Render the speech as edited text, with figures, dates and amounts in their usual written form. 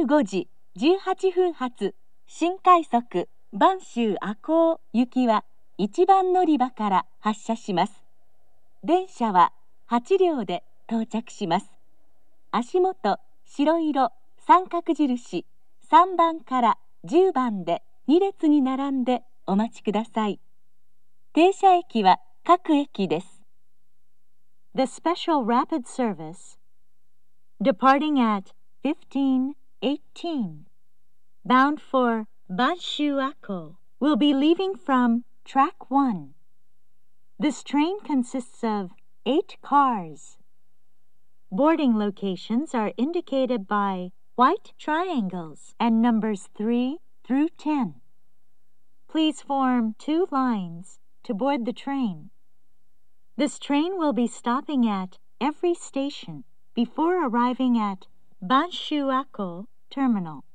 15時18分発新快速播州赤穂行きは1番乗り場から発車します。電車は8両で到着します。足元白色三角印3番から10番で2列に並んでお待ちください。停車駅は各駅です。The special rapid service departing at 15:18 bound for Banshu Ako will be leaving from track 1. This train consists of 8 cars. Boarding locations are indicated by white triangles and numbers 3 through 10. Please form 2 lines to board the train. This train will be stopping at every station before arriving at Banshu Ako Terminal.